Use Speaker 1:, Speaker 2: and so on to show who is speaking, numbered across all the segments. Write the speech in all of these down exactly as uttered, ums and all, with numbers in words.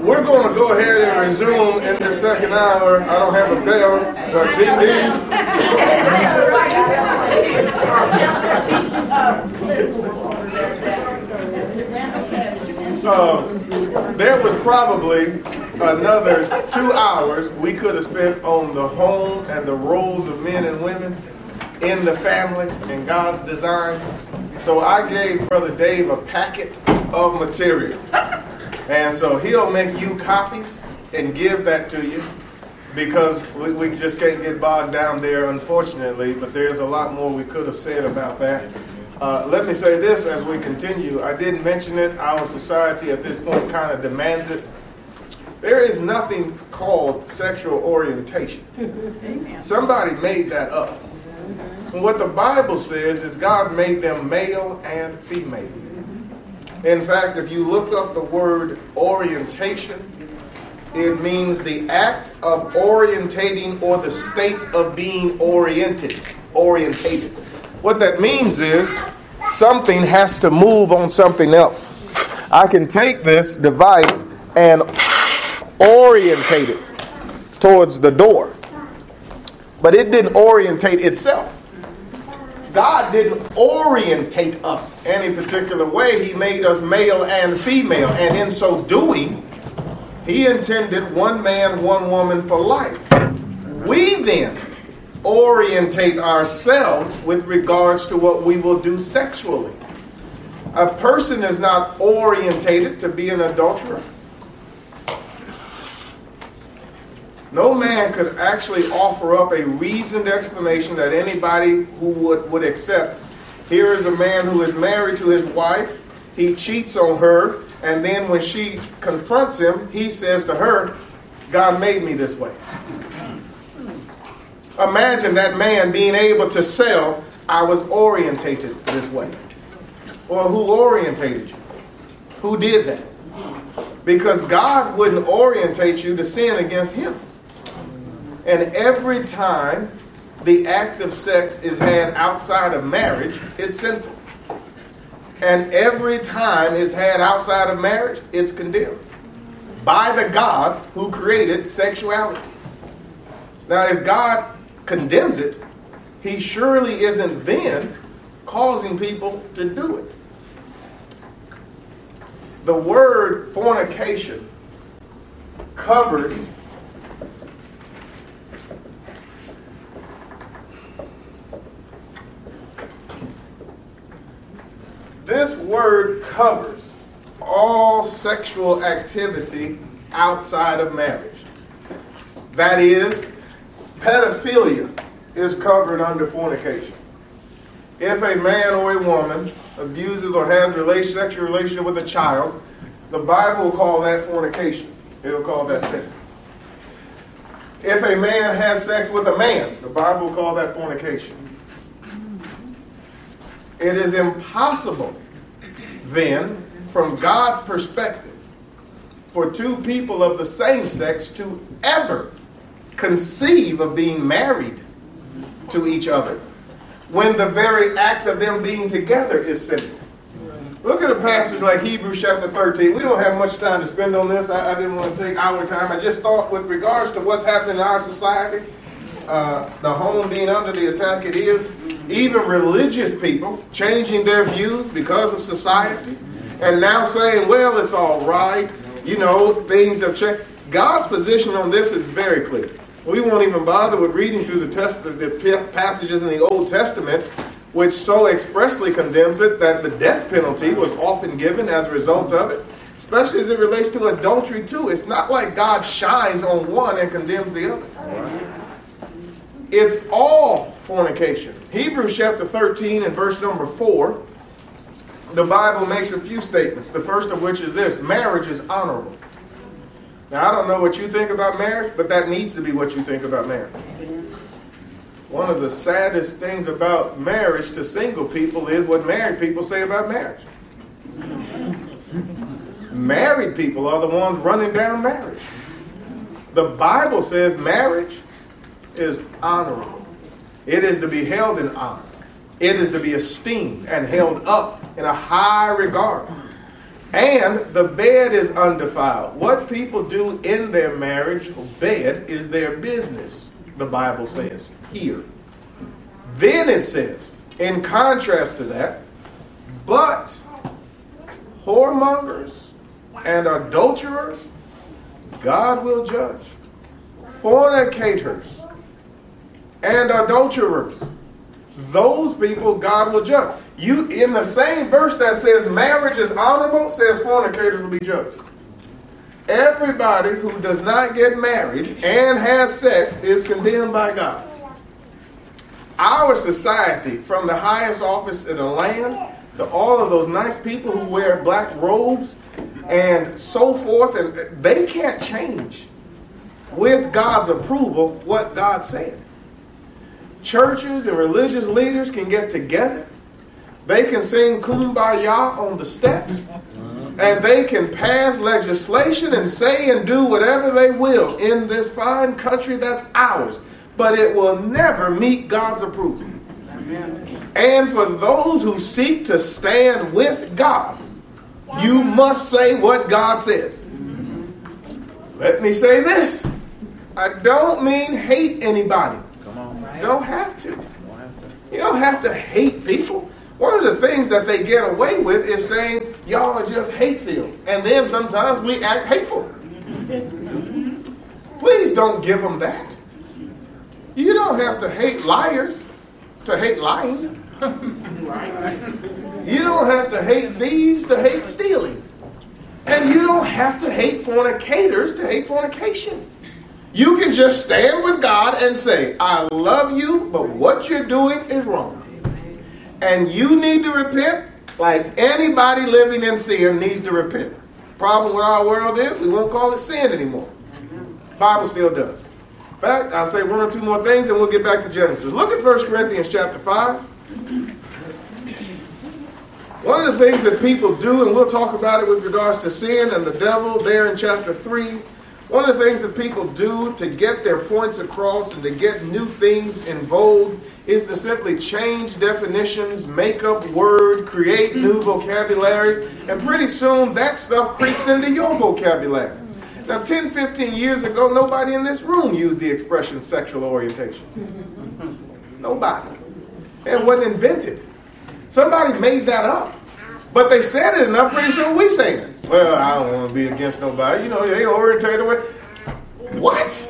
Speaker 1: we're going to go ahead and resume in the second hour. I don't have a bell, but ding ding. Uh, there was probably another two hours we could have spent on the home and the roles of men and women in the family and God's design. So I gave Brother Dave a packet of material. And so he'll make you copies and give that to you, because we, we just can't get bogged down there, unfortunately. But there's a lot more we could have said about that. Uh, let me say this as we continue. I didn't mention it. Our society at this point kind of demands it. There is nothing called sexual orientation. Somebody made that up. And what the Bible says is God made them male and female. In fact, if you look up the word orientation, it means the act of orientating or the state of being oriented, orientated. What that means is something has to move on something else. I can take this device and orientate it towards the door, but it didn't orientate itself. God didn't orientate us any particular way. He made us male and female. And in so doing, he intended one man, one woman for life. We then orientate ourselves with regards to what we will do sexually. A person is not orientated to be an adulterer. No man could actually offer up a reasoned explanation that anybody who would, would accept. Here is a man who is married to his wife. He cheats on her. And then when she confronts him, he says to her, God made me this way. Imagine that man being able to sell, I was orientated this way. Or who orientated you? Who did that? Because God wouldn't orientate you to sin against him. And every time the act of sex is had outside of marriage, it's sinful. And every time it's had outside of marriage, it's condemned by the God who created sexuality. Now, if God condemns it, he surely isn't then causing people to do it. The word fornication covers This word covers all sexual activity outside of marriage. That is, pedophilia is covered under fornication. If a man or a woman abuses or has a sexual relationship with a child, the Bible will call that fornication. It'll call that sin. If a man has sex with a man, the Bible will call that fornication. It is impossible, then, from God's perspective, for two people of the same sex to ever conceive of being married to each other when the very act of them being together is sinful. Look at a passage like Hebrews chapter thirteen. We don't have much time to spend on this. I, I didn't want to take our time. I just thought with regards to what's happening in our society, uh, the home being under the attack it is, even religious people changing their views because of society and now saying, well, it's all right. You know, things have changed. God's position on this is very clear. We won't even bother with reading through the, test, the passages in the Old Testament which so expressly condemns it that the death penalty was often given as a result of it, especially as it relates to adultery too. It's not like God shines on one and condemns the other. It's all fornication. Hebrews chapter thirteen and verse number four, the Bible makes a few statements. The first of which is this: marriage is honorable. Now, I don't know what you think about marriage, but that needs to be what you think about marriage. One of the saddest things about marriage to single people is what married people say about marriage. Married people are the ones running down marriage. The Bible says marriage is honorable. It is to be held in honor. It is to be esteemed and held up in a high regard. And the bed is undefiled. What people do in their marriage bed is their business, the Bible says here. Then it says, in contrast to that, but whoremongers and adulterers, God will judge. Fornicators and adulterers, those people God will judge. You, in the same verse that says marriage is honorable, says fornicators will be judged. Everybody who does not get married and has sex is condemned by God. Our society, from the highest office in the land to all of those nice people who wear black robes and so forth, and they can't change with God's approval what God said. Churches and religious leaders can get together. They can sing Kumbaya on the steps. And they can pass legislation and say and do whatever they will in this fine country that's ours. But it will never meet God's approval. Amen. And for those who seek to stand with God, you must say what God says. Let me say this. I don't mean hate anybody.
Speaker 2: Come on.
Speaker 1: You don't have to. You don't have to hate people. One of the things that they get away with is saying, y'all are just hate-filled. And then sometimes we act hateful. Please don't give them that. You don't have to hate liars to hate lying. You don't have to hate thieves to hate stealing. And you don't have to hate fornicators to hate fornication. You can just stand with God and say, I love you, but what you're doing is wrong. And you need to repent like anybody living in sin needs to repent. Problem with our world is we won't call it sin anymore. Bible still does. In fact, I'll say one or two more things and we'll get back to Genesis. Look at First Corinthians chapter five. One of the things that people do, and we'll talk about it with regards to sin and the devil there in chapter three. One of the things that people do to get their points across and to get new things in vogue is to simply change definitions, make up word, create new vocabularies, and pretty soon that stuff creeps into your vocabulary. Now, ten, fifteen years ago, nobody in this room used the expression sexual orientation. Nobody. It wasn't invented. Somebody made that up. But they said it enough, pretty soon we say it. Well, I don't want to be against nobody. You know, they orientated with. What?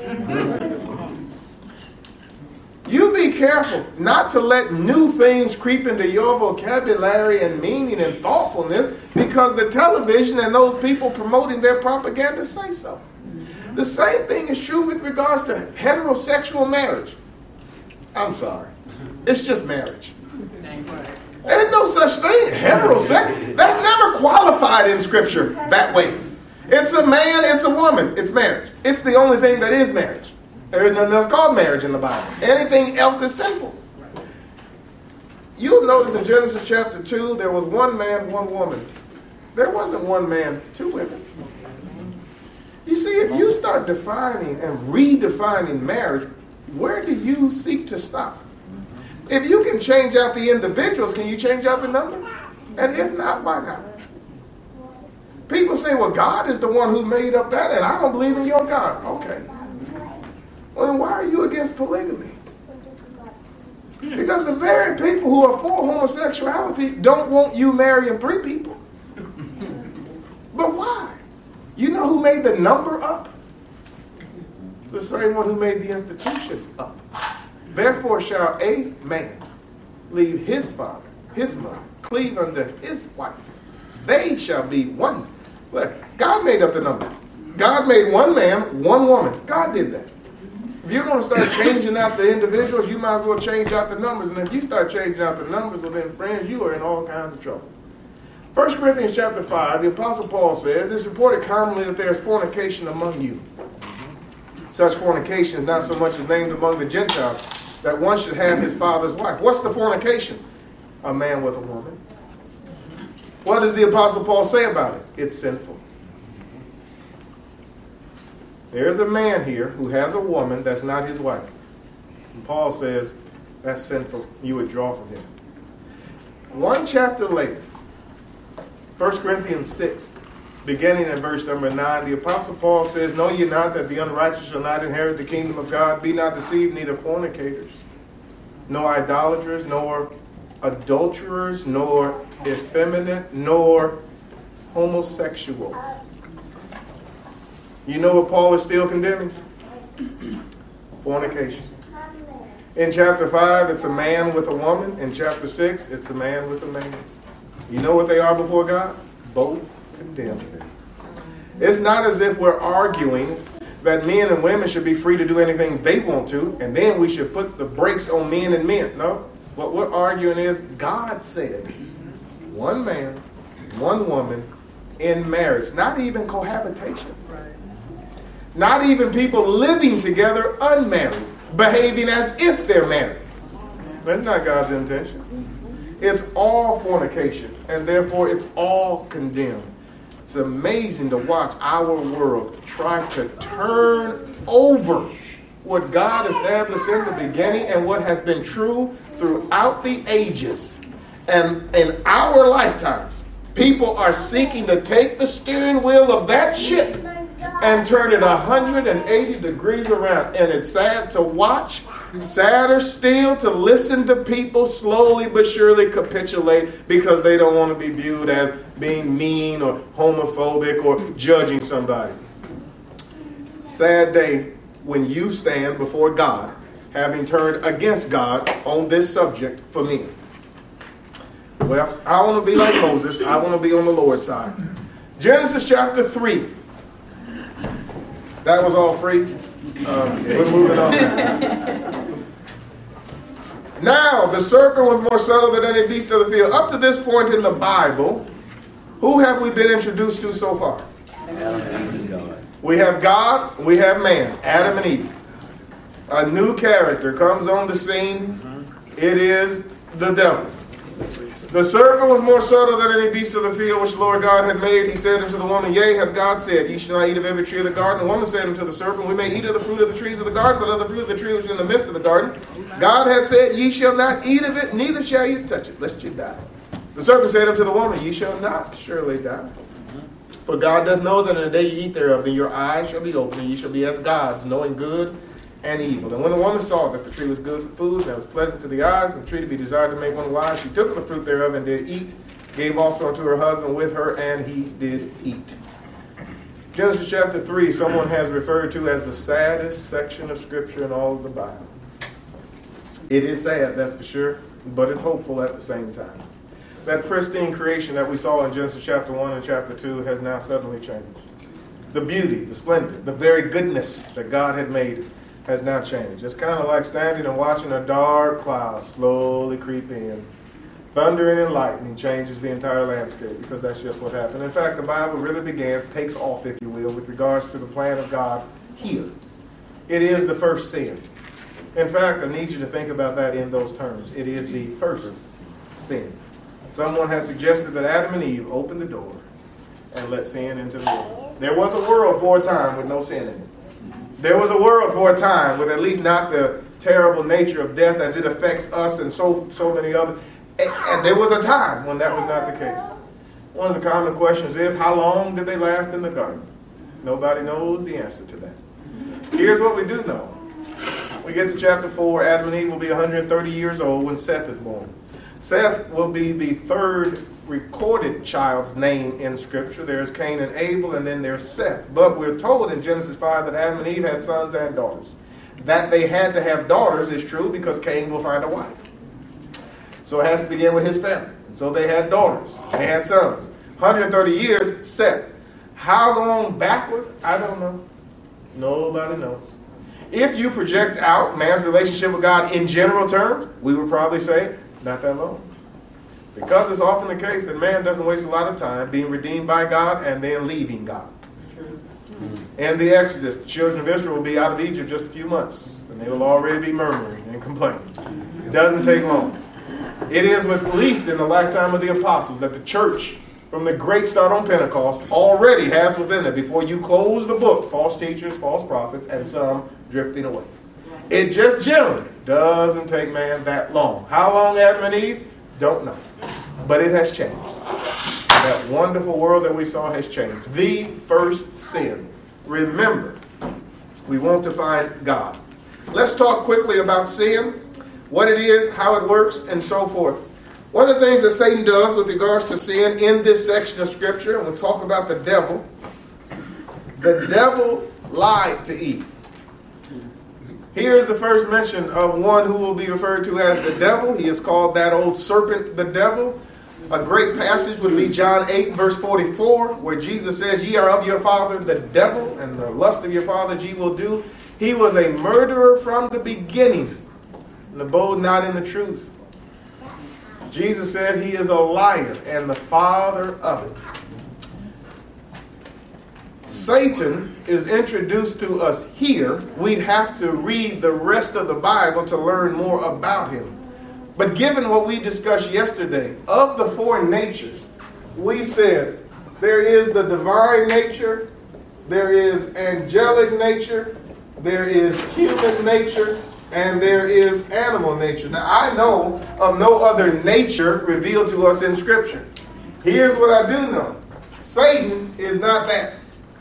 Speaker 1: You be careful not to let new things creep into your vocabulary and meaning and thoughtfulness because the television and those people promoting their propaganda say so. The same thing is true with regards to heterosexual marriage. I'm sorry. It's just marriage. There's no such thing. Heterosexual. That's never qualified in Scripture that way. It's a man, it's a woman. It's marriage. It's the only thing that is marriage. There is nothing else called marriage in the Bible. Anything else is sinful. You'll notice in Genesis chapter two, there was one man, one woman. There wasn't one man, two women. You see, if you start defining and redefining marriage, where do you seek to stop? If you can change out the individuals, can you change out the number? And if not, why not? People say, well, God is the one who made up that, and I don't believe in your God. Okay. Well, then why are you against polygamy? Because the very people who are for homosexuality don't want you marrying three people. But why? You know who made the number up? The same one who made the institution up. Therefore shall a man leave his father, his mother, cleave unto his wife. They shall be one. Look, God made up the number. God made one man, one woman. God did that. If you're going to start changing out the individuals, you might as well change out the numbers. And if you start changing out the numbers, well then, friends, you are in all kinds of trouble. First Corinthians chapter five, the Apostle Paul says, it's reported commonly that there is fornication among you. Such fornication is not so much as named among the Gentiles, that one should have his father's wife. What's the fornication? A man with a woman. What does the Apostle Paul say about it? It's sinful. There's a man here who has a woman that's not his wife. And Paul says, that's sinful. You withdraw from him. One chapter later, First Corinthians six, beginning in verse number nine, the Apostle Paul says, "Know ye not that the unrighteous shall not inherit the kingdom of God? Be not deceived, neither fornicators, nor idolaters, nor adulterers, nor effeminate, nor homosexuals." You know what Paul is still condemning? Fornication. In chapter five, it's a man with a woman. In chapter six, it's a man with a man. You know what they are before God? Both condemned. It's not as if we're arguing that men and women should be free to do anything they want to, and then we should put the brakes on men and men. No. What we're arguing is God said one man, one woman in marriage. Not even cohabitation. Not even people living together unmarried, behaving as if they're married. That's not God's intention. It's all fornication, and therefore it's all condemned. It's amazing to watch our world try to turn over what God established in the beginning and what has been true throughout the ages. And in our lifetimes, people are seeking to take the steering wheel of that ship and turn it one hundred eighty degrees around. And it's sad to watch. Sadder still to listen to people slowly but surely capitulate because they don't want to be viewed as being mean or homophobic or judging somebody. Sad day when you stand before God having turned against God on this subject for me. Well, I want to be like Moses. I want to be on the Lord's side. Genesis chapter three. That was all free. Um, we're moving on now. Now, the serpent was more subtle than any beast of the field. Up to this point in the Bible, who have we been introduced to so far? Adam. We have God, we have man, Adam and Eve. A new character comes on the scene. It is the devil. The serpent was more subtle than any beast of the field which the Lord God had made. He said unto the woman, Yea, hath God said, Ye shall not eat of every tree of the garden. The woman said unto the serpent, We may eat of the fruit of the trees of the garden, but of the fruit of the tree which is in the midst of the garden, God hath said, Ye shall not eat of it, neither shall ye touch it, lest ye die. The serpent said unto the woman, Ye shall not surely die. For God doth know that in the day ye eat thereof, then your eyes shall be opened, and ye shall be as gods, knowing good and evil. And when the woman saw that the tree was good for food, and that was pleasant to the eyes, and the tree to be desired to make one wise, she took of the fruit thereof and did eat, gave also unto her husband with her, and he did eat. Genesis chapter three, someone has referred to as the saddest section of Scripture in all of the Bible. It is sad, that's for sure, but it's hopeful at the same time. That pristine creation that we saw in Genesis chapter one and chapter two has now suddenly changed. The beauty, the splendor, the very goodness that God had made has now changed. It's kind of like standing and watching a dark cloud slowly creep in. Thundering and lightning changes the entire landscape, because that's just what happened. In fact, the Bible really begins, takes off, if you will, with regards to the plan of God here. It is the first sin. In fact, I need you to think about that in those terms. It is the first sin. Someone has suggested that Adam and Eve opened the door and let sin into the world. There was a world for a time with no sin in it. There was a world for a time with at least not the terrible nature of death as it affects us and so so many others. And, and there was a time when that was not the case. One of the common questions is, how long did they last in the garden? Nobody knows the answer to that. Here's what we do know. We get to chapter four. Adam and Eve will be one hundred thirty years old when Seth is born. Seth will be the third recorded child's name in Scripture. There's Cain and Abel, and then there's Seth. But we're told in Genesis five that Adam and Eve had sons and daughters. That they had to have daughters is true because Cain will find a wife. So it has to begin with his family. So they had daughters. They had sons. one hundred thirty years, Seth. How long backward? I don't know. Nobody knows. If you project out man's relationship with God in general terms, we would probably say, not that long. Because it's often the case that man doesn't waste a lot of time being redeemed by God and then leaving God. In the Exodus, the children of Israel will be out of Egypt just a few months, and they will already be murmuring and complaining. It doesn't take long. It is at least in the lifetime of the apostles that the church, from the great start on Pentecost, already has within it, before you close the book, false teachers, false prophets, and some drifting away. It just generally doesn't take man that long. How long Adam and Eve? Don't know. But it has changed. That wonderful world that we saw has changed. The first sin. Remember, we want to find God. Let's talk quickly about sin, what it is, how it works, and so forth. One of the things that Satan does with regards to sin in this section of Scripture, and we'll talk about the devil. The devil lied to Eve. Here's the first mention of one who will be referred to as the devil. He is called that old serpent, the devil. A great passage would be John eight, verse forty-four, where Jesus says, "Ye are of your father, the devil, and the lust of your father ye will do. He was a murderer from the beginning, and abode not in the truth." Jesus says he is a liar and the father of it. Satan is introduced to us here. We'd have to read the rest of the Bible to learn more about him. But given what we discussed yesterday, of the four natures, we said there is the divine nature, there is angelic nature, there is human nature, and there is animal nature. Now, I know of no other nature revealed to us in Scripture. Here's what I do know. Satan is not that.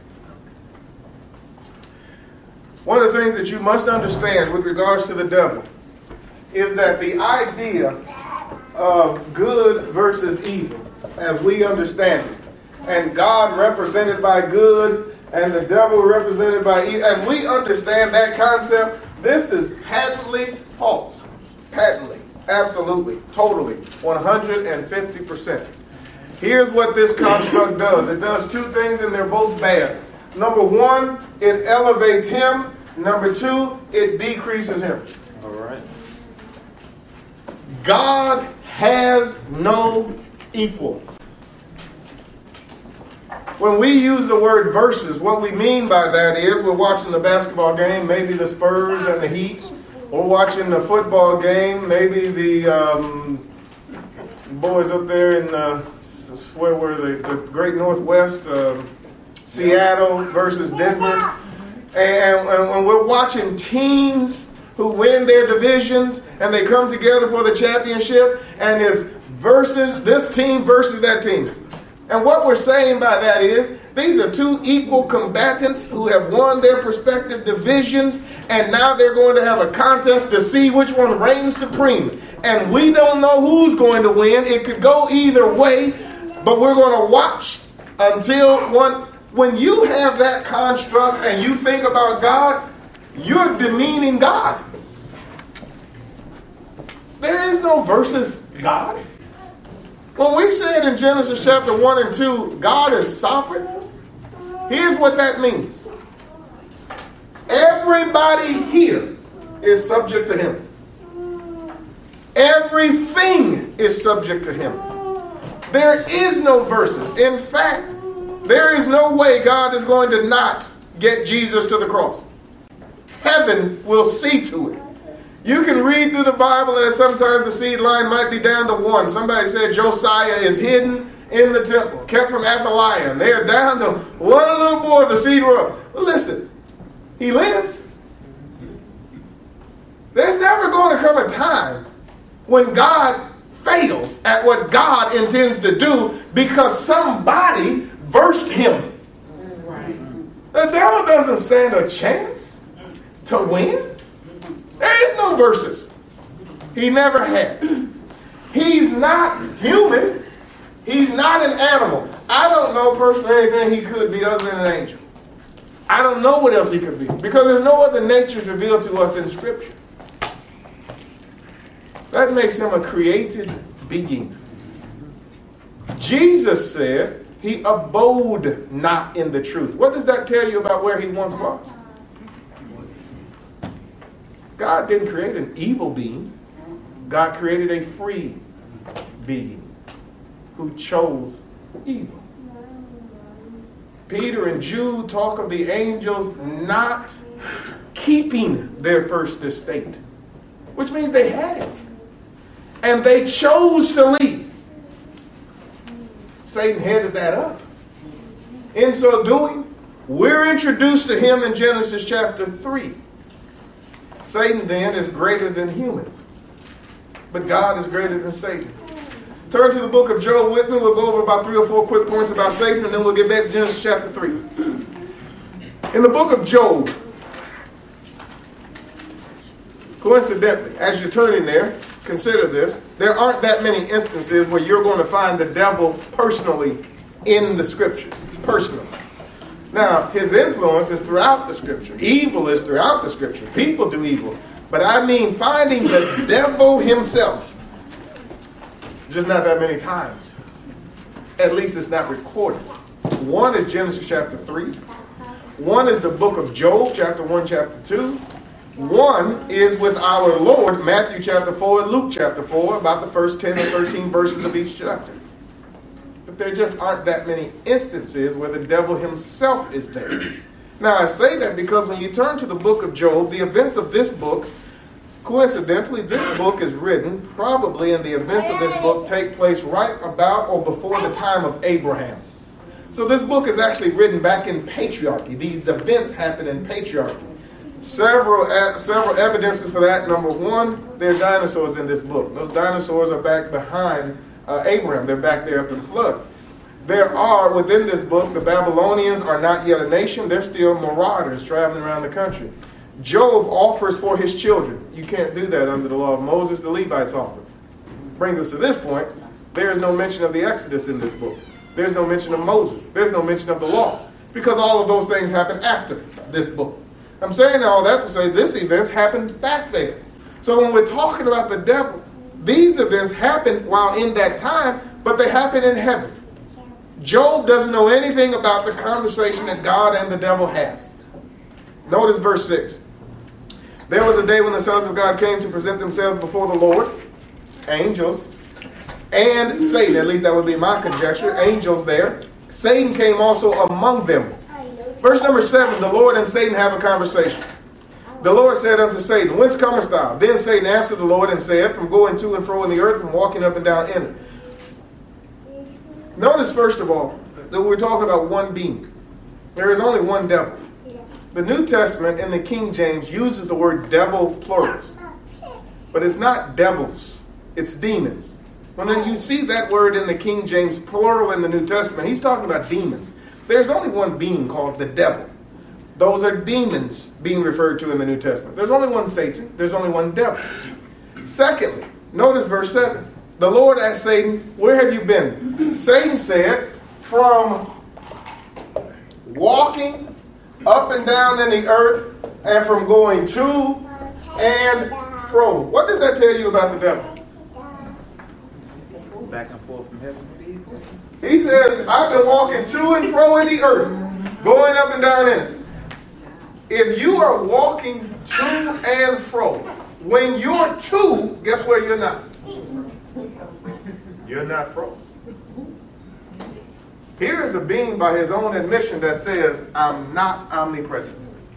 Speaker 1: One of the things that you must understand with regards to the devil is that the idea of good versus evil, as we understand it, and God represented by good and the devil represented by evil, as we understand that concept, this is patently false. Patently. Absolutely. Totally. one hundred fifty percent. Here's what this construct does. It does two things, and they're both bad. Number one, it elevates him. Number two, it decreases him.
Speaker 2: All right.
Speaker 1: God has no equal. When we use the word versus, what we mean by that is we're watching the basketball game, maybe the Spurs and the Heat. We're watching the football game, maybe the um, boys up there in the, where were they, the Great Northwest, um, Seattle versus Denver. And, and when we're watching teams who win their divisions and they come together for the championship, and it's versus this team versus that team. And what we're saying by that is these are two equal combatants who have won their respective divisions, and now they're going to have a contest to see which one reigns supreme. And we don't know who's going to win. It could go either way, but we're going to watch until one. When you have that construct and you think about God, you're demeaning God. There is no versus God. When we said in Genesis chapter one and two, God is sovereign, here's what that means. Everybody here is subject to him. Everything is subject to him. There is no versus. In fact, there is no way God is going to not get Jesus to the cross. Heaven will see to it. You can read through the Bible, and sometimes the seed line might be down to one. Somebody said Josiah is hidden in the temple, kept from Athaliah. And they're down to one little boy of the seed row. Listen, he lives. There's never going to come a time when God fails at what God intends to do because somebody versed him. Right. The devil doesn't stand a chance to win. There is no versus. He never had. He's not human. He's not an animal. I don't know personally anything he could be other than an angel. I don't know what else he could be because there's no other natures revealed to us in Scripture. That makes him a created being. Jesus said he abode not in the truth. What does that tell you about where he once was? God didn't create an evil being. God created a free being who chose evil. Peter and Jude talk of the angels not keeping their first estate, which means they had it. And they chose to leave. Satan headed that up. In so doing, we're introduced to him in Genesis chapter three. Satan then is greater than humans. But God is greater than Satan. Turn to the book of Job with me. We'll go over about three or four quick points about Satan, and then we'll get back to Genesis chapter three. In the book of Job, coincidentally, as you're turning there, consider this. There aren't that many instances where you're going to find the devil personally in the scriptures. Personally. Now, his influence is throughout the scripture. Evil is throughout the scripture. People do evil. But I mean finding the devil himself. Just not that many times. At least it's not recorded. One is Genesis chapter three. One is the book of Job, chapter one, chapter two. One is with our Lord, Matthew chapter four and Luke chapter four, about the first ten or thirteen verses of each chapter. But there just aren't that many instances where the devil himself is there. Now I say that because when you turn to the book of Job, the events of this book, coincidentally, this book is written, probably in the events of this book take place right about or before the time of Abraham. So this book is actually written back in patriarchy. These events happen in patriarchy. Several uh, several evidences for that. Number one, there are dinosaurs in this book. Those dinosaurs are back behind uh, Abraham. They're back there after the flood. There are, within this book, the Babylonians are not yet a nation. They're still marauders traveling around the country. Job offers for his children. You can't do that under the law of Moses. The Levites offer. Brings us to this point. There is no mention of the Exodus in this book. There's no mention of Moses. There's no mention of the law. It's because all of those things happened after this book. I'm saying all that to say this events happened back there. So when we're talking about the devil, these events happened while in that time, but they happen in heaven. Job doesn't know anything about the conversation that God and the devil has. Notice verse six. There was a day when the sons of God came to present themselves before the Lord, angels, and Satan. At least that would be my conjecture. Angels there. Satan came also among them. Verse number seven, the Lord and Satan have a conversation. The Lord said unto Satan, whence comest thou? Then Satan answered the Lord and said, from going to and fro in the earth, from walking up and down in it. Notice, first of all, that we're talking about one being. There is only one devil. The New Testament in the King James uses the word devil plurals. But it's not devils. It's demons. When you see that word in the King James plural in the New Testament, he's talking about demons. There's only one being called the devil. Those are demons being referred to in the New Testament. There's only one Satan. There's only one devil. Secondly, notice verse seven. The Lord asked Satan, where have you been? Satan said, from walking up and down in the earth and from going to and fro. What does that tell you about the devil?
Speaker 2: Back and forth from heaven.
Speaker 1: He says, I've been walking to and fro in the earth, going up and down in it. If you are walking to and fro, when you're to, guess where you're not? You're not fro. Here is a being by his own admission that says, I'm not omnipresent.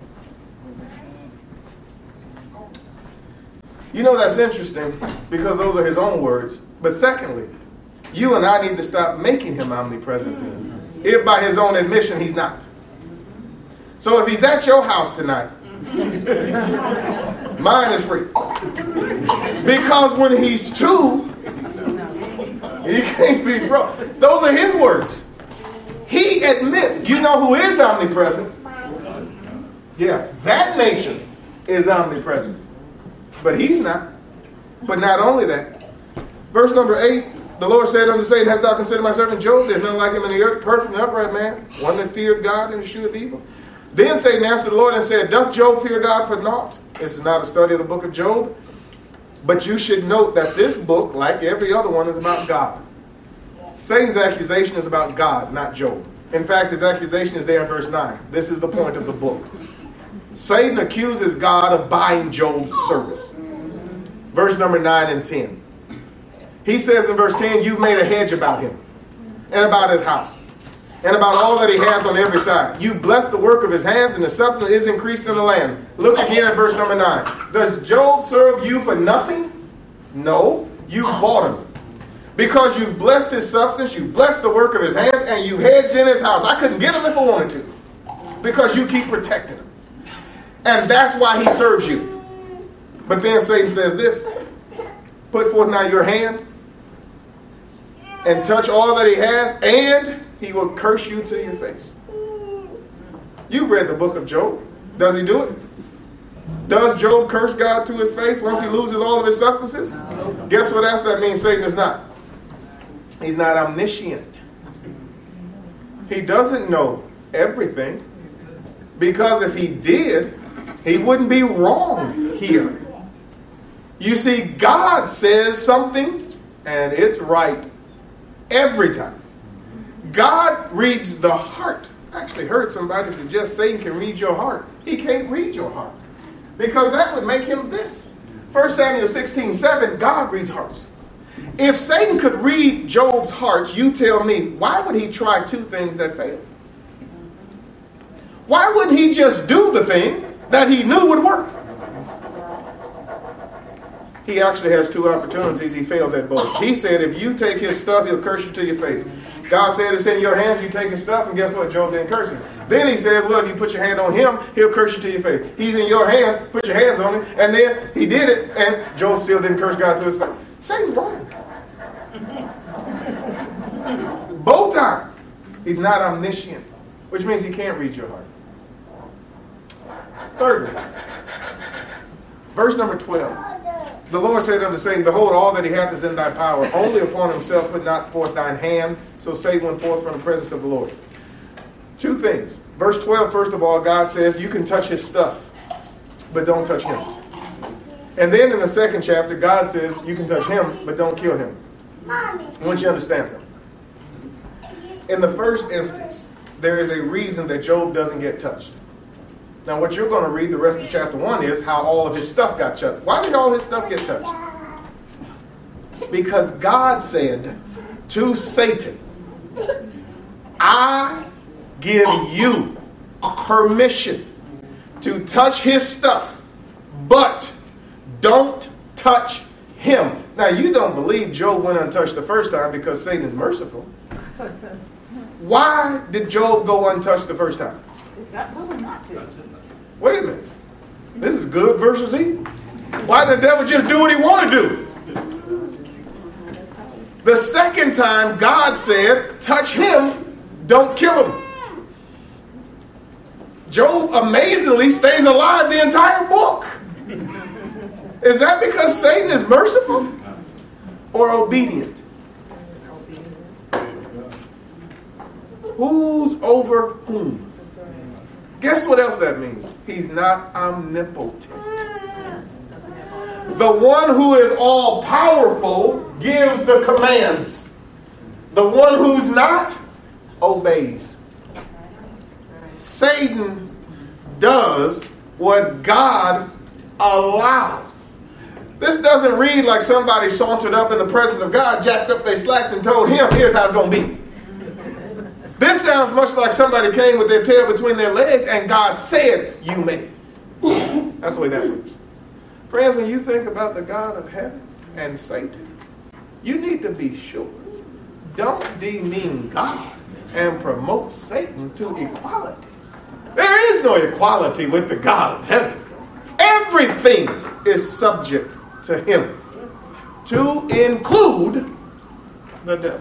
Speaker 1: You know, that's interesting because those are his own words. But secondly, you and I need to stop making him omnipresent then, if by his own admission he's not. So if he's at your house tonight, mine is free. Because when he's two, he can't be fro. Those are his words. He admits, you know who is omnipresent? Yeah, that nature is omnipresent. But he's not. But not only that. Verse number eight, the Lord said unto Satan, hast thou considered my servant Job? There's none like him in the earth, perfect and upright man, one that feared God and escheweth evil. Then Satan answered the Lord and said, doth Job fear God for naught? This is not a study of the book of Job. But you should note that this book, like every other one, is about God. Satan's accusation is about God, not Job. In fact, his accusation is there in verse nine. This is the point of the book. Satan accuses God of buying Job's service. Verse number nine and ten. He says in verse ten, you've made a hedge about him and about his house and about all that he has on every side. You bless the work of his hands, and the substance is increased in the land. Look again at verse number nine. Does Job serve you for nothing? No, you bought him. Because you blessed his substance, you blessed the work of his hands, and you hedged in his house. I couldn't get him if I wanted to. Because you keep protecting him. And that's why he serves you. But then Satan says this. Put forth now your hand. and touch all that he has, and he will curse you to your face. You've read the book of Job. Does he do it? Does Job curse God to his face once he loses all of his substances? Guess what else that means Satan is not? He's not omniscient. He doesn't know everything, because if he did, he wouldn't be wrong here. You see, God says something, and it's right every time. God reads the heart. I actually heard somebody suggest Satan can read your heart. He can't read your heart, because that would make him this. First Samuel sixteen seven, God reads hearts. If Satan could read Job's heart, you tell me, why would he try two things that failed? Why wouldn't he just do the thing that he knew would work? He actually has two opportunities. He fails at both. He said, if you take his stuff, he'll curse you to your face. God said, it's in your hands. You take his stuff, and guess what? Job didn't curse him. Then he says, well, if you put your hand on him, he'll curse you to your face. He's in your hands. Put your hands on him. And then he did it, and Job still didn't curse God to his face. Satan's wrong. Both times. He's not omniscient, which means he can't read your heart. Thirdly, verse number twelve. The Lord said unto Satan, behold, all that he hath is in thy power. Only upon himself put not forth thine hand. So Satan went forth from the presence of the Lord. Two things. Verse twelve, first of all, God says you can touch his stuff, but don't touch him. And then in the second chapter, God says you can touch him, but don't kill him. I want you to understand something. In the first instance, there is a reason that Job doesn't get touched. Now, what you're going to read the rest of chapter one is how all of his stuff got touched. Why did all his stuff get touched? Because God said to Satan, I give you permission to touch his stuff, but don't touch him. Now, you don't believe Job went untouched the first time because Satan is merciful. Why did Job go untouched the first time? Wait a minute. This is good versus evil. Why did the devil just do what he wanted to do? The second time, God said, touch him, don't kill him. Job amazingly stays alive the entire book. Is that because Satan is merciful or obedient? Who's over whom? Guess what else that means? He's not omnipotent. The one who is all powerful gives the commands. The one who's not obeys. Satan does what God allows. This doesn't read like somebody sauntered up in the presence of God, jacked up their slacks, and told him, here's how it's going to be. This sounds much like somebody came with their tail between their legs and God said, you may. That's the way that works. Friends, when you think about the God of heaven and Satan, you need to be sure. Don't demean God and promote Satan to equality. There is no equality with the God of heaven. Everything is subject to him, to include the devil.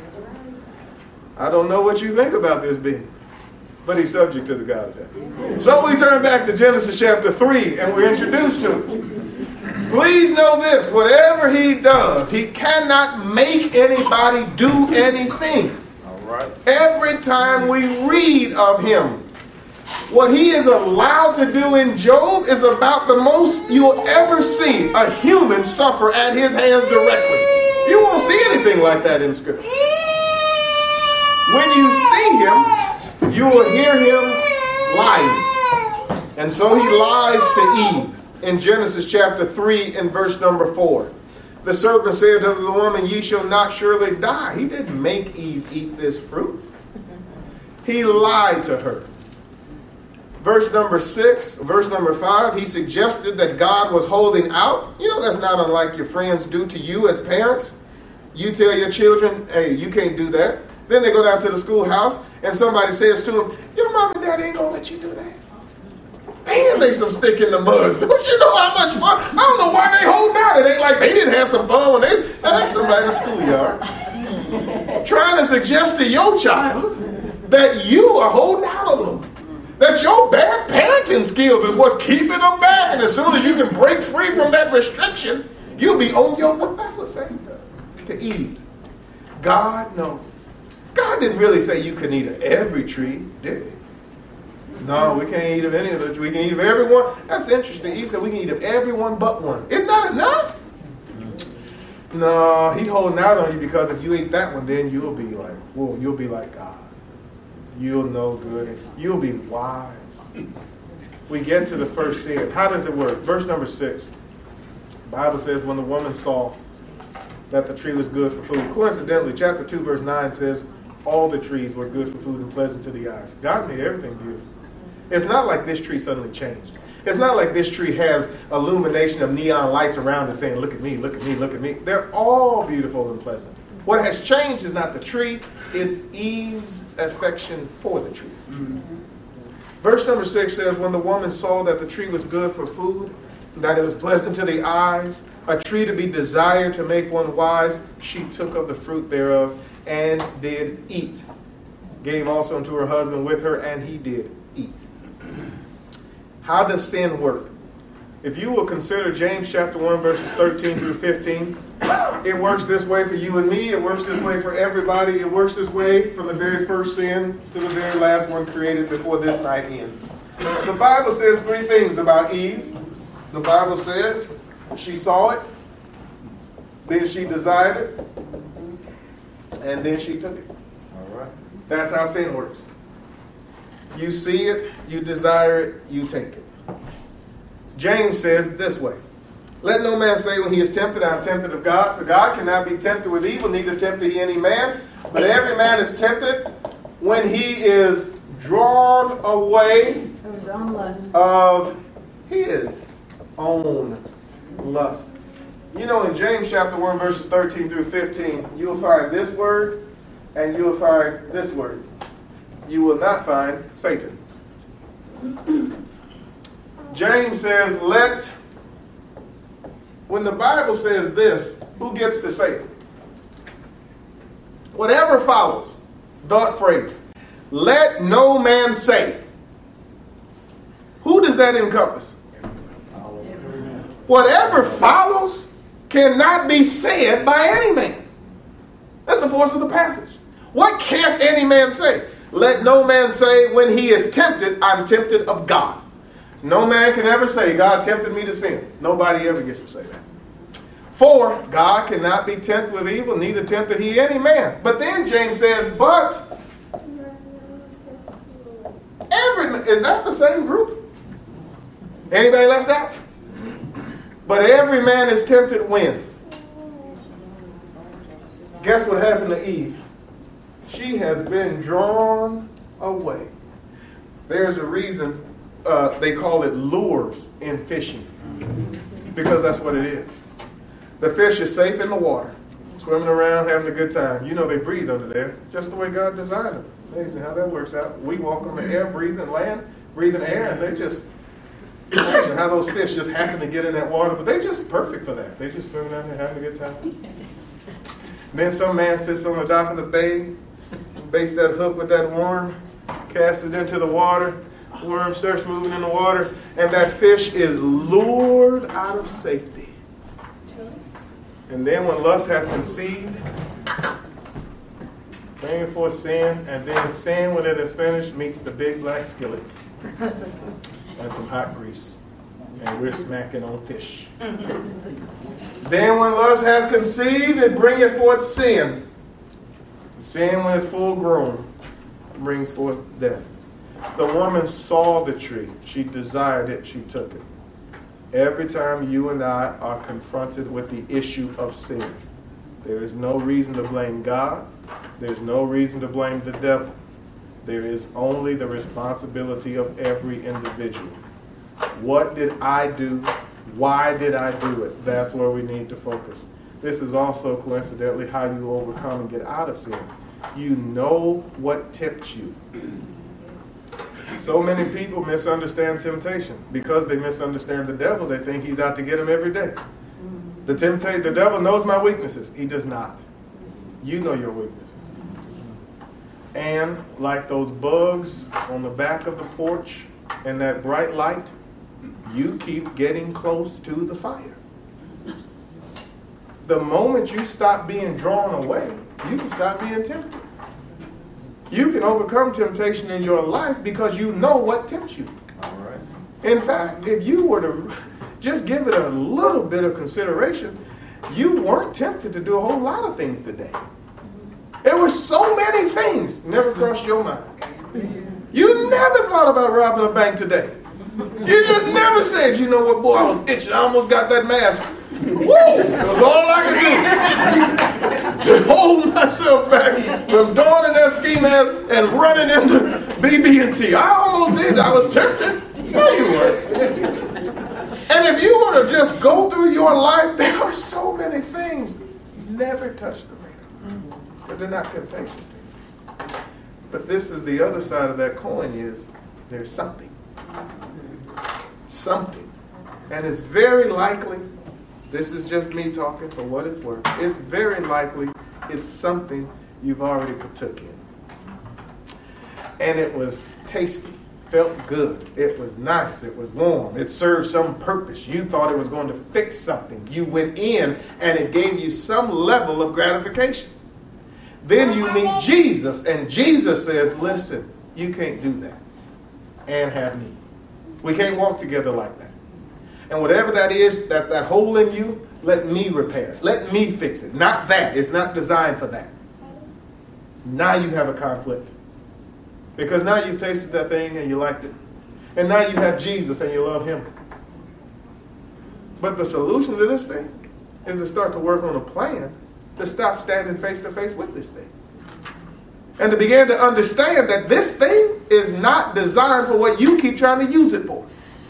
Speaker 1: I don't know what you think about this being, but he's subject to the God of heaven. So we turn back to Genesis chapter three, and we're introduced to him. Please know this, whatever he does, he cannot make anybody do anything. All right. Every time we read of him, what he is allowed to do in Job is about the most you'll ever see a human suffer at his hands directly. You won't see anything like that in Scripture. When you see him, you will hear him lying. And so he lies to Eve in Genesis chapter three and verse number four. The serpent said unto the woman, ye shall not surely die. He didn't make Eve eat this fruit. He lied to her. Verse number six, verse number five, he suggested that God was holding out. You know, that's not unlike your friends do to you as parents. You tell your children, hey, you can't do that. Then they go down to the schoolhouse and somebody says to them, your mom and dad ain't going to let you do that. Man, they some stick in the mud. Don't you know how much fun? I don't know why they holding out. It ain't like they didn't have some fun when they, that ain't somebody in the schoolyard. trying to suggest to your child that you are holding out on them. That your bad parenting skills is what's keeping them back. And as soon as you can break free from that restriction, you'll be on your way. That's what Satan does to Eve. God knows. God didn't really say you couldn't eat of every tree, did he? No, we can't eat of any of the trees. We can eat of every one. That's interesting. He said we can eat of every one but one. Isn't that enough? No, he's holding out on you because if you eat that one, then you'll be like, whoa, you'll be like God. You'll know good. You'll be wise. We get to the first sin. How does it work? Verse number six. The Bible says when the woman saw that the tree was good for food. Coincidentally, chapter two, verse nine says all the trees were good for food and pleasant to the eyes. God made everything beautiful. It's not like this tree suddenly changed. It's not like this tree has illumination of neon lights around it saying, look at me, look at me, look at me. They're all beautiful and pleasant. What has changed is not the tree, it's Eve's affection for the tree. Mm-hmm. Verse number six says, when the woman saw that the tree was good for food, that it was pleasant to the eyes, a tree to be desired to make one wise, she took of the fruit thereof and did eat. Gave also unto her husband with her, and he did eat. How does sin work? If you will consider James chapter one, verses thirteen through fifteen, it works this way for you and me. It works this way for everybody. It works this way from the very first sin to the very last one created before this night ends. The Bible says three things about Eve. The Bible says she saw it, then she desired it, and then she took it. All right. That's how sin works. You see it, you desire it, you take it. James says this way, let no man say when he is tempted, I am tempted of God, for God cannot be tempted with evil, neither tempted he any man, but every man is tempted when he is drawn away of his own lust. You know, in James chapter one, verses thirteen through fifteen, you'll find this word and you'll find this word. You will not find Satan. James says, let, when the Bible says this, who gets to say it? Whatever follows, dot phrase, let no man say. Who does that encompass? Whatever follows cannot be said by any man. That's the force of the passage. What can't any man say? Let no man say when he is tempted, I'm tempted of God. No man can ever say, God tempted me to sin. Nobody ever gets to say that. For God cannot be tempted with evil, neither tempted he any man. But then James says, but every, is that the same group? Anybody left out? But every man is tempted when? Guess what happened to Eve? She has been drawn away. There's a reason uh, they call it lures in fishing. Because that's what it is. The fish is safe in the water, swimming around, having a good time. You know they breathe under there, just the way God designed them. Amazing how that works out. We walk on the air, breathing land, breathing air, and they just, amazing how those fish just happen to get in that water, but they're just perfect for that. They just swimming down there, having a good time. Then some man sits on the dock of the bay, baits that hook with that worm, casts it into the water, worm starts moving in the water, and that fish is lured out of safety. And then when lust hath conceived, bringing forth sin, and then sin, when it is finished, meets the big black skillet and some hot grease. And we're smacking on fish. Then when lust hath conceived, it bringeth forth sin. Sin, when it's full grown, brings forth death. The woman saw the tree. She desired it. She took it. Every time you and I are confronted with the issue of sin, there is no reason to blame God. There's no reason to blame the devil. There is only the responsibility of every individual. What did I do? Why did I do it? That's where we need to focus. This is also coincidentally how you overcome and get out of sin. You know what tempts you. So many people misunderstand temptation. Because they misunderstand the devil, they think he's out to get them every day. The temptation, the devil knows my weaknesses. He does not. You know your weaknesses. And like those bugs on the back of the porch and that bright light, you keep getting close to the fire. The moment you stop being drawn away, you can stop being tempted. You can overcome temptation in your life because you know what tempts you.
Speaker 2: All right.
Speaker 1: In fact, if you were to just give it a little bit of consideration, you weren't tempted to do a whole lot of things today. There were so many things never crossed your mind. You never thought about robbing a bank today. You just never said, you know what, boy, I was itching. I almost got that mask. Woo! It was all I could do to hold myself back from donning that ski mask and running into B B and T. I almost did. I was tempted. No, you weren't. And if you were to just go through your life, there are so many things never touch the radar. But they're not temptation things. But this is the other side of that coin is there's something. Something. And it's very likely, this is just me talking for what it's worth, it's very likely it's something you've already partook in. And it was tasty, felt good, it was nice, it was warm, it served some purpose. You thought it was going to fix something. You went in and it gave you some level of gratification. Then you meet Jesus and Jesus says, listen, you can't do that and have me. We can't walk together like that. And whatever that is, that's that hole in you, let me repair it. Let me fix it. Not that. It's not designed for that. Now you have a conflict. Because now you've tasted that thing and you liked it. And now you have Jesus and you love him. But the solution to this thing is to start to work on a plan to stop standing face to face with this thing. And to begin to understand that this thing is not designed for what you keep trying to use it for.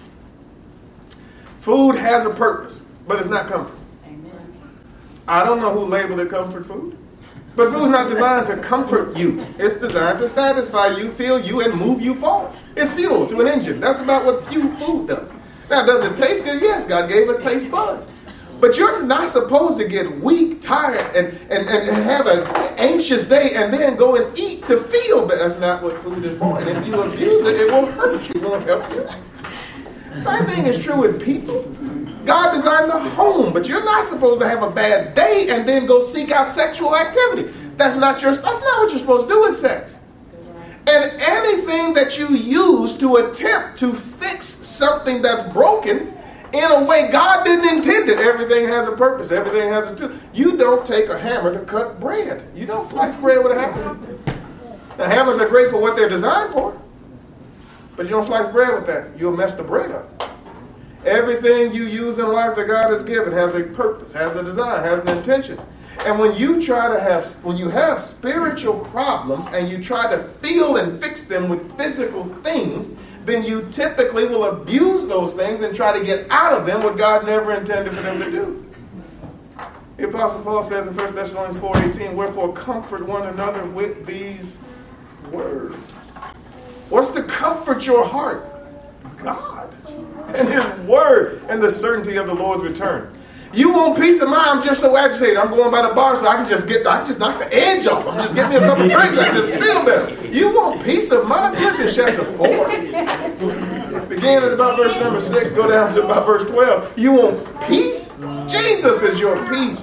Speaker 1: Food has a purpose, but it's not comfort. Amen. I don't know who labeled it comfort food, but food's not designed to comfort you. It's designed to satisfy you, fill you, and move you forward. It's fuel to an engine. That's about what food does. Now, does it taste good? Yes, God gave us taste buds. But you're not supposed to get weak, tired, and, and, and have an anxious day and then go and eat to feel better. That's not what food is for. And if you abuse it, it will hurt you. It won't help you. Same thing is true with people. God designed the home, but you're not supposed to have a bad day and then go seek out sexual activity. That's not your. That's not what you're supposed to do with sex. And anything that you use to attempt to fix something that's broken, in a way God didn't intend it. Everything has a purpose. Everything has a tool. You don't take a hammer to cut bread. You don't slice bread with a hammer. The hammers are great for what they're designed for. But you don't slice bread with that. You'll mess the bread up. Everything you use in life that God has given has a purpose, has a design, has an intention. And when you try to have, when you have spiritual problems and you try to feel and fix them with physical things, then you typically will abuse those things and try to get out of them what God never intended for them to do. The Apostle Paul says in First Thessalonians four eighteen, wherefore comfort one another with these words. What's to comfort your heart? God and his word and the certainty of the Lord's return. You want peace of mind? I'm just so agitated. I'm going by the bar so I can just get, I can just knock the edge off. I'm just getting me a couple of drinks. I just feel better. You want peace of mind? Philippians chapter four. Begin at about verse number six, go down to about verse twelve. You want peace? Jesus is your peace.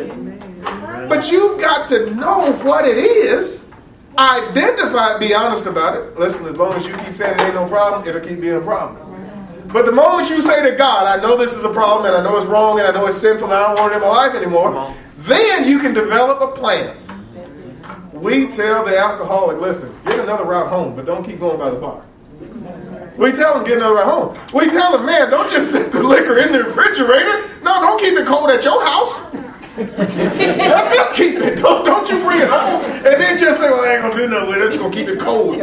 Speaker 1: But you've got to know what it is. Identify it, be honest about it. Listen, as long as you keep saying it ain't no problem, it'll keep being a problem. But the moment you say to God, I know this is a problem, and I know it's wrong, and I know it's sinful, and I don't want it in my life anymore, then you can develop a plan. We tell the alcoholic, listen, get another route home, but don't keep going by the bar. We tell them, get another route home. We tell them, man, don't just sit the liquor in the refrigerator. No, don't keep it cold at your house. Let them keep it. Don't, don't you bring it home. And then just say, well, I ain't going to do nothing with it. I'm just going to keep it cold.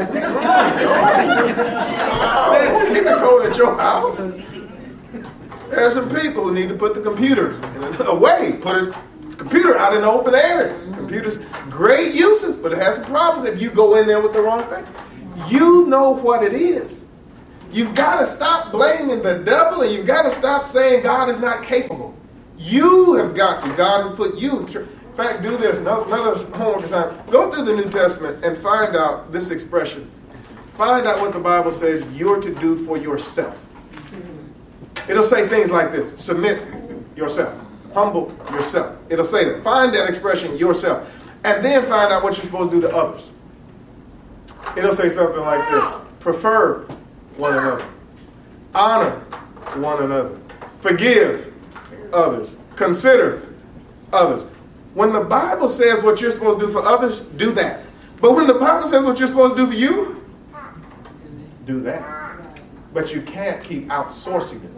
Speaker 1: Oh, keep it cold at your house. There are some people who need to put the computer away. Put it, the computer out in the open air. Computer's great uses, but it has some problems if you go in there with the wrong thing. You know what it is. You've got to stop blaming the devil, and you've got to stop saying God is not capable. You have got to. God has put you. In fact, do this. Another, another homework assignment. Go through the New Testament and find out this expression. Find out what the Bible says you're to do for yourself. It'll say things like this. Submit yourself. Humble yourself. It'll say that. Find that expression, yourself. And then find out what you're supposed to do to others. It'll say something like this. Prefer one another. Honor one another. Forgive others. Consider others. When the Bible says what you're supposed to do for others, do that. But when the Bible says what you're supposed to do for you, do that. But you can't keep outsourcing it.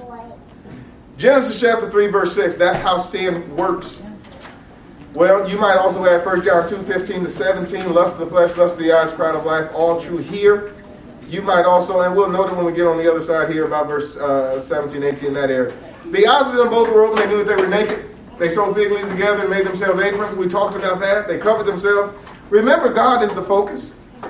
Speaker 1: Genesis chapter three, verse six, that's how sin works. Well, you might also add First John two, fifteen to seventeen, lust of the flesh, lust of the eyes, pride of life, all true here. You might also, and we'll note it when we get on the other side here about verse uh, seventeen, eighteen, that area. The eyes of them both were open, they knew that they were naked. They sewed fig leaves together and made themselves aprons. We talked about that. They covered themselves. Remember, God is the focus.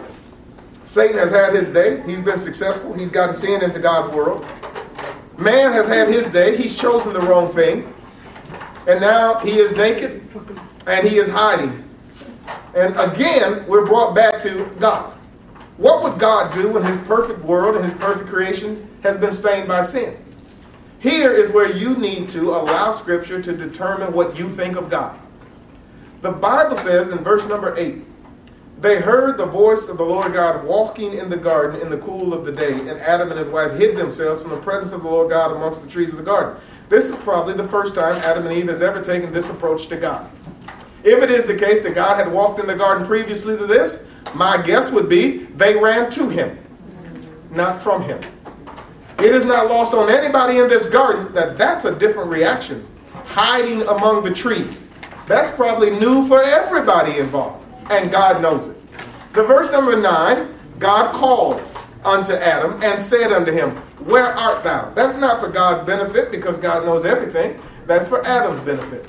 Speaker 1: Satan has had his day. He's been successful. He's gotten sin into God's world. Man has had his day. He's chosen the wrong thing. And now he is naked and he is hiding. And again, we're brought back to God. What would God do when his perfect world and his perfect creation has been stained by sin? Here is where you need to allow Scripture to determine what you think of God. The Bible says in verse number eight, they heard the voice of the Lord God walking in the garden in the cool of the day, and Adam and his wife hid themselves from the presence of the Lord God amongst the trees of the garden. This is probably the first time Adam and Eve has ever taken this approach to God. If it is the case that God had walked in the garden previously to this, my guess would be they ran to him, not from him. It is not lost on anybody in this garden that that's a different reaction. Hiding among the trees. That's probably new for everybody involved. And God knows it. The verse number nine, God called unto Adam and said unto him, where art thou? That's not for God's benefit because God knows everything. That's for Adam's benefit.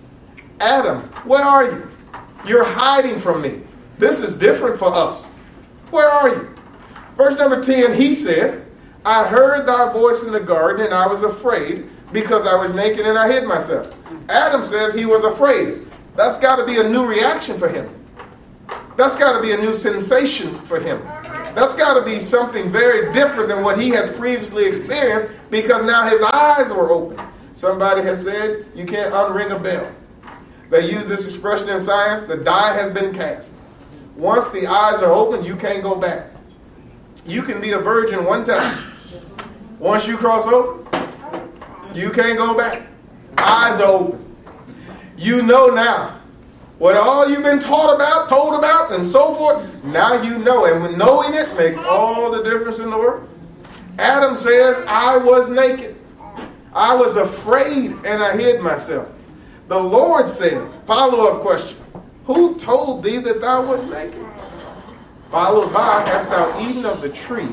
Speaker 1: Adam, where are you? You're hiding from me. This is different for us. Where are you? Verse number ten, he said, I heard thy voice in the garden and I was afraid because I was naked and I hid myself. Adam says he was afraid. That's got to be a new reaction for him. That's got to be a new sensation for him. That's got to be something very different than what he has previously experienced because now his eyes were open. Somebody has said you can't unring a bell. They use this expression in science, the die has been cast. Once the eyes are open, you can't go back. You can be a virgin one time. Once you cross over, you can't go back. Eyes are open. You know now. What all you've been taught about, told about, and so forth, now you know. And knowing it makes all the difference in the world. Adam says, I was naked. I was afraid and I hid myself. The Lord said, follow-up question, who told thee that thou wast naked? Followed by, hast thou eaten of the tree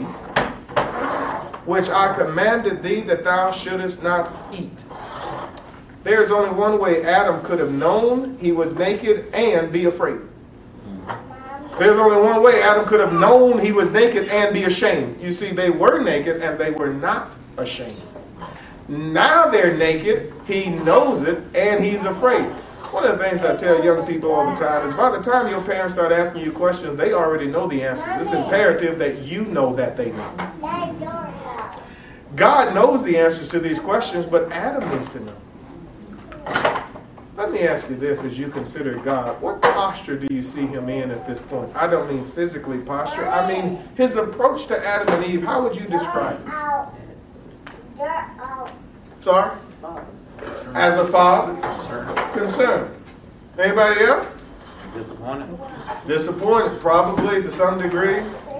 Speaker 1: which I commanded thee that thou shouldest not eat? There's only one way Adam could have known he was naked and be afraid. There's only one way Adam could have known he was naked and be ashamed. You see, they were naked and they were not ashamed. Now they're naked, he knows it, and he's afraid. One of the things I tell young people all the time is by the time your parents start asking you questions, they already know the answers. It's imperative that you know that they know. God knows the answers to these questions, but Adam needs to know. Let me ask you this as you consider God. What posture do you see him in at this point? I don't mean physically posture. I mean his approach to Adam and Eve. How would you describe it? Sorry? As a father? Concerned. Anybody else?
Speaker 2: Disappointed.
Speaker 1: Disappointed, probably to some degree.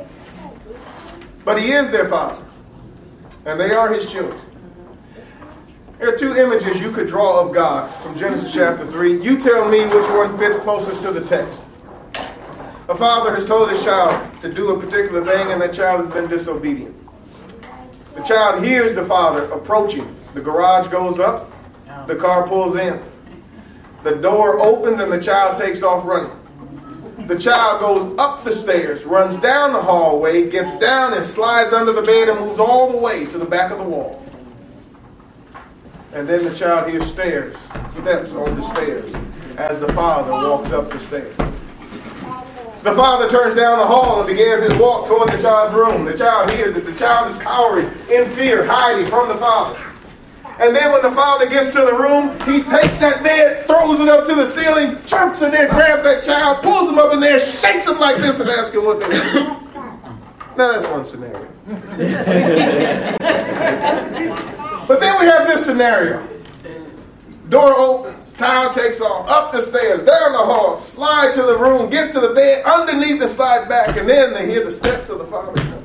Speaker 1: But he is their father. And they are his children. There are two images you could draw of God from Genesis chapter three. You tell me which one fits closest to the text. A father has told his child to do a particular thing and that child has been disobedient. The child hears the father approaching. The garage goes up. The car pulls in. The door opens and the child takes off running. The child goes up the stairs, runs down the hallway, gets down and slides under the bed and moves all the way to the back of the wall. And then the child hears stairs, steps on the stairs. as the father walks up the stairs. The father turns down the hall and begins his walk toward the child's room. The child hears it. The child is cowering in fear, hiding from the father. And then when the father gets to the room, he takes that bed, throws it up to the ceiling, jumps in there, grabs that child, pulls him up in there, shakes him like this and asks him what they're doing. Now that's one scenario. But then we have this scenario. Door opens, child takes off, up the stairs, down the hall, slide to the room, get to the bed, underneath and slide back, and then they hear the steps of the father come.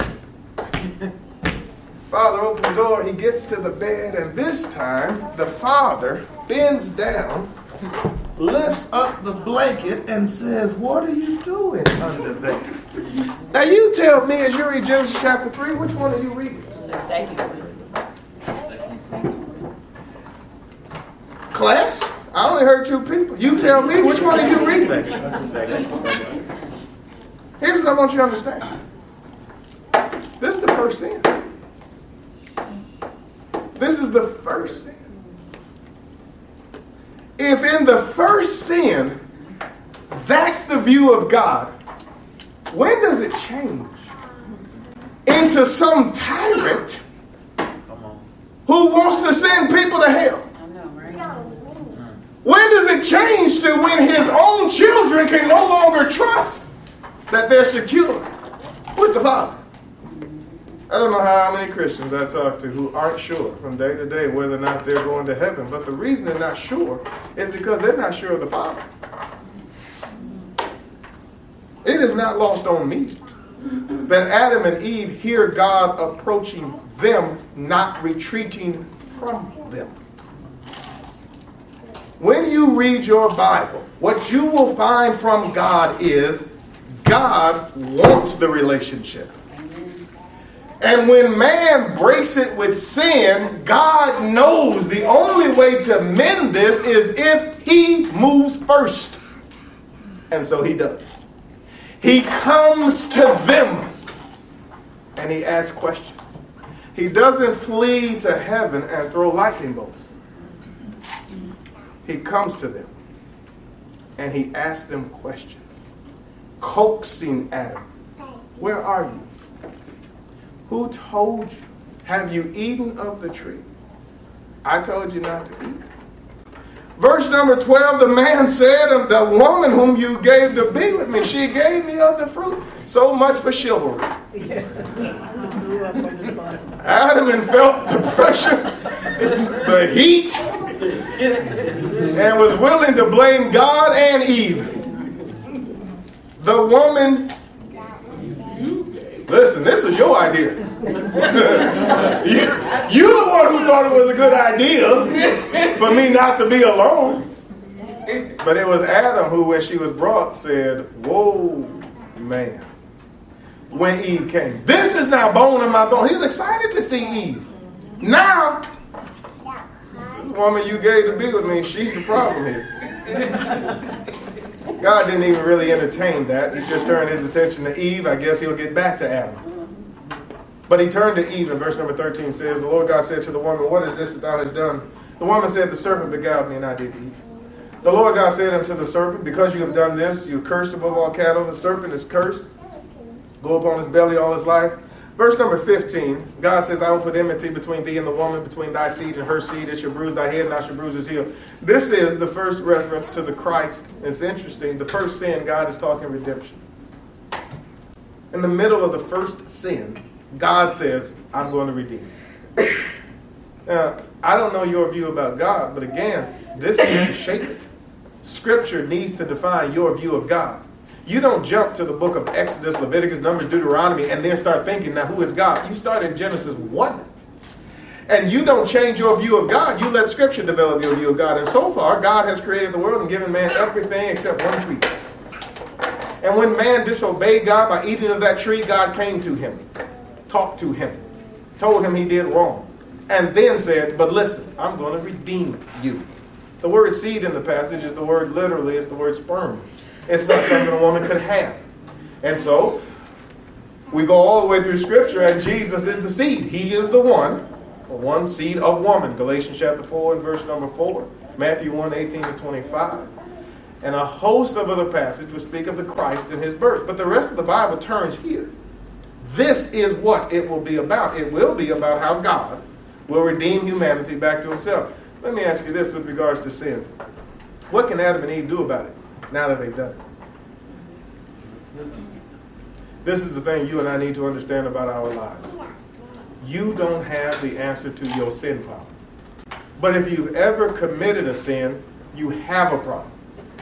Speaker 1: Father opens the door, he gets to the bed, and this time the father bends down, lifts up the blanket, and says, "What are you doing under there?" Now you tell me, as you read Genesis chapter three, which one are you reading?
Speaker 2: The second one.
Speaker 1: Class? I only heard two people. You tell me, which one are you reading? Here's what I want you to understand. This is the first sin. This is the first sin. If in the first sin, that's the view of God, when does it change into some tyrant who wants to send people to hell? When does it change to when his own children can no longer trust that they're secure with the Father? I don't know how many Christians I talk to who aren't sure from day to day whether or not they're going to heaven. But the reason they're not sure is because they're not sure of the Father. It is not lost on me that Adam and Eve hear God approaching them, not retreating from them. When you read your Bible, what you will find from God is God wants the relationship. And when man breaks it with sin, God knows the only way to mend this is if he moves first. And so he does. He comes to them and he asks questions. He doesn't flee to heaven and throw lightning bolts. He comes to them and he asks them questions, coaxing Adam. Where are you? Who told you? Have you eaten of the tree? I told you not to eat. Verse number twelve, the man said, the woman whom you gave to be with me, she gave me of the fruit. So much for chivalry. Adam felt the pressure, the heat, and was willing to blame God and Eve. The woman, listen, this is your idea. you, you're the one who thought it was a good idea for me not to be alone. But it was Adam who, when she was brought, said, "Whoa, man." When Eve came, this is now bone in my bone. He's excited to see Eve. Now, this woman you gave to be with me, she's the problem here. God didn't even really entertain that. He just turned his attention to Eve. I guess he'll get back to Adam. But he turned to Eve, and verse number thirteen says, the Lord God said to the woman, "What is this that thou hast done?" The woman said, "The serpent beguiled me, and I did eat." The Lord God said unto the serpent, "Because you have done this, you are cursed above all cattle. The serpent is cursed. Go upon his belly all his life." Verse number fifteen, God says, "I will put enmity between thee and the woman, between thy seed and her seed. It shall bruise thy head, and thou shalt bruise his heel." This is the first reference to the Christ. It's interesting. The first sin, God is talking redemption. In the middle of the first sin, God says, "I'm going to redeem." Now, I don't know your view about God, but again, this needs to shape it. Scripture needs to define your view of God. You don't jump to the book of Exodus, Leviticus, Numbers, Deuteronomy, and then start thinking, now who is God? You start in Genesis one. And you don't change your view of God. You let Scripture develop your view of God. And so far, God has created the world and given man everything except one tree. And when man disobeyed God by eating of that tree, God came to him, talked to him, told him he did wrong, and then said, "But listen, I'm going to redeem you." The word seed in the passage is the word literally, it's the word sperm. It's not something a woman could have. And so, we go all the way through Scripture, and Jesus is the seed. He is the one, one seed of woman. Galatians chapter four and verse number four. Matthew one, eighteen to twenty-five. And a host of other passages will speak of the Christ and his birth. But the rest of the Bible turns here. This is what it will be about. It will be about how God will redeem humanity back to himself. Let me ask you this with regards to sin. What can Adam and Eve do about it now that they've done it? This is the thing you and I need to understand about our lives. You don't have the answer to your sin problem. But if you've ever committed a sin, you have a problem.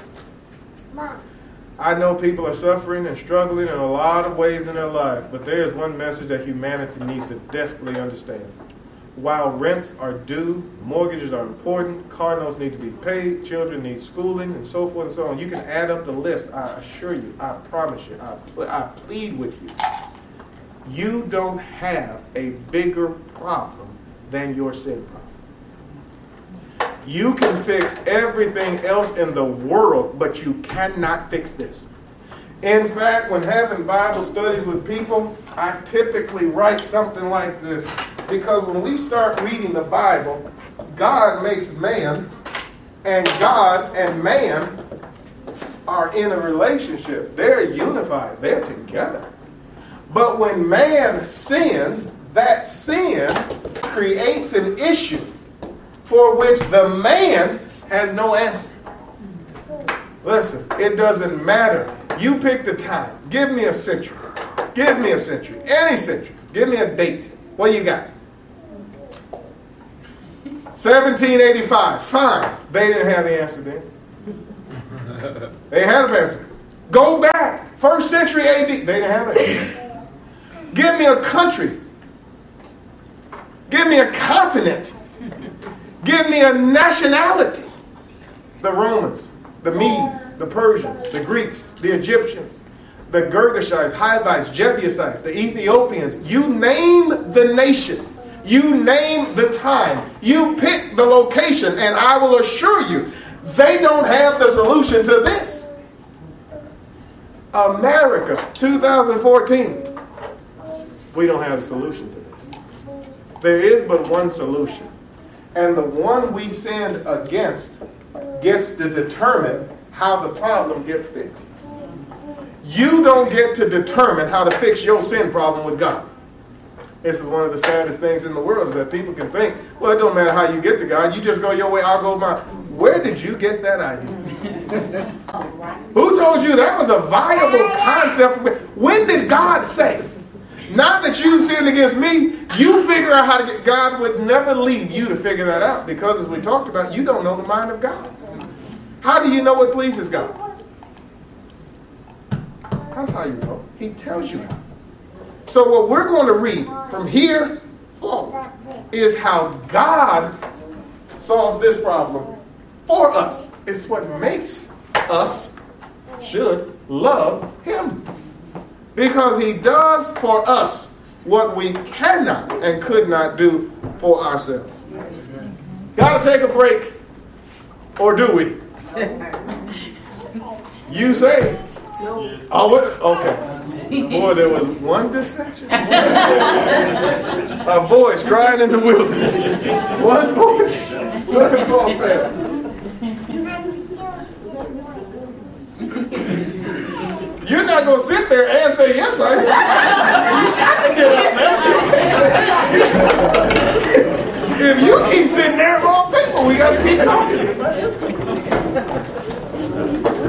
Speaker 1: I know people are suffering and struggling in a lot of ways in their life, but there is one message that humanity needs to desperately understand. While rents are due, mortgages are important, car notes need to be paid, children need schooling, and so forth and so on. You can add up the list. I assure you, I promise you, I, pl- I plead with you. You don't have a bigger problem than your sin problem. You can fix everything else in the world, but you cannot fix this. In fact, when having Bible studies with people, I typically write something like this. Because when we start reading the Bible, God makes man, and God and man are in a relationship. They're unified. They're together. But when man sins, that sin creates an issue for which the man has no answer. Listen, it doesn't matter. You pick the time. Give me a century. Give me a century. Any century. Give me a date. What you got? seventeen eighty-five. Fine. They didn't have the answer then. They had an answer. Go back. First century A D. They didn't have it. Give me a country. Give me a continent. Give me a nationality. The Romans, the Medes, the Persians, the Greeks, the Egyptians, the Girgashites, Hivites, Jebusites, the Ethiopians. You name the nation. You name the time. You pick the location, and I will assure you, they don't have the solution to this. America, two thousand fourteen. We don't have a solution to this. There is but one solution. And the one we sin against gets to determine how the problem gets fixed. You don't get to determine how to fix your sin problem with God. This is one of the saddest things in the world, is that people can think, well, it don't matter how you get to God. You just go your way, I'll go mine. Where did you get that idea? Who told you that was a viable concept? When did God say, not that you sinned against me, you figure out how to get... God would never leave you to figure that out, because as we talked about, you don't know the mind of God. How do you know what pleases God? That's how you know. He tells you how. So what we're going to read from here forward is how God solves this problem for us. It's what makes us, should, love him. Because he does for us what we cannot and could not do for ourselves. Got to take a break, or do we? You say. Oh, okay. Boy, there was one dissension. A voice crying in the wilderness. One voice. Look at so fast. You're not going to sit there and say, yes, I am. You got to get up now. If you keep sitting there, wrong people, we got to keep talking.